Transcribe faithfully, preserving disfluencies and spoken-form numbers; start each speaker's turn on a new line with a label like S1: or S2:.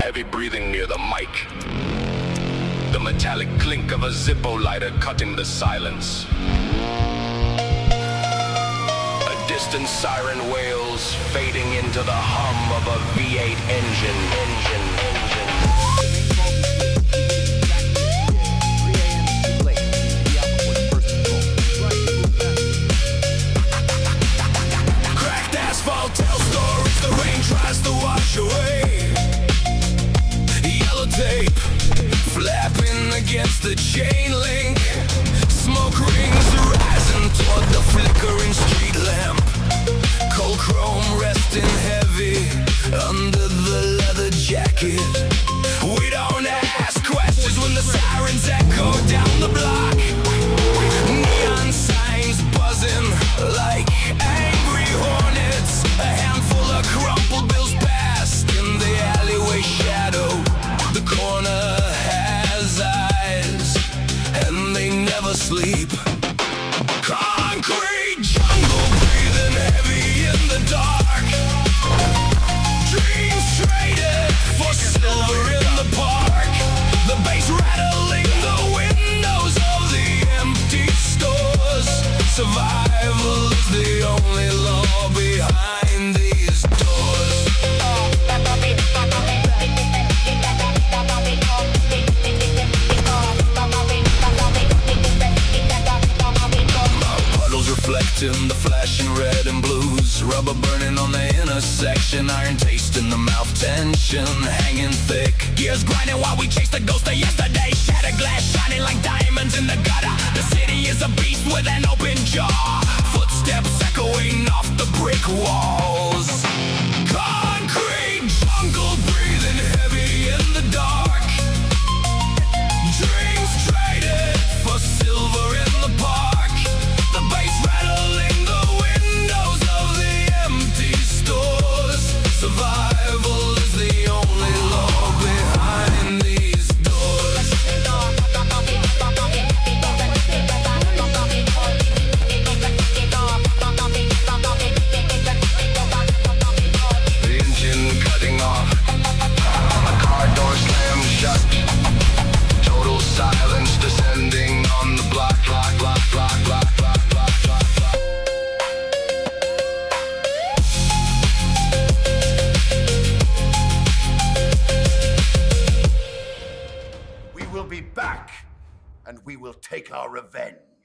S1: heavy breathing near the mic. The metallic clink of a Zippo lighter cutting the silence. A distant siren wails, fading into the hum of a V eight engine, engine, engine. Cracked asphalt tells stories the rain tries to wash away. Yellow tape flapping against the chain link. Smoke rings rising toward the flickering street lamp. Cold chrome resting heavy under the leather jacket. We don't ask questions when the sirens echo down the block. Neon signs buzzing like angry hornets. A handful of crumpled bills passed in the alleyway shadow. The corner has eyes, and they never sleep. Concrete jungle breathing heavy in the dark. Dreams traded for silver in the park. The bass rattling the windows of the empty stores. Survival is the only law behind these doors. Reflecting the flashing red and blues. Rubber burning on the intersection. Iron taste in the mouth, tension hanging thick. Gears grinding while we chase the ghost of yesterday. Shattered glass shining like diamonds in the gutter. The city is a beast with an open jaw. Footsteps echoing off the brick walls. Concrete jungle breathing heavy in the dark. Dreams traded for silver in the park. The bass rattling the windows of the empty stores. Survival is the only law behind these doors. The engine cutting off. The car door slammed shut. Total silence descending on the block, block, block, block, block.
S2: We will be back, and we will take our revenge.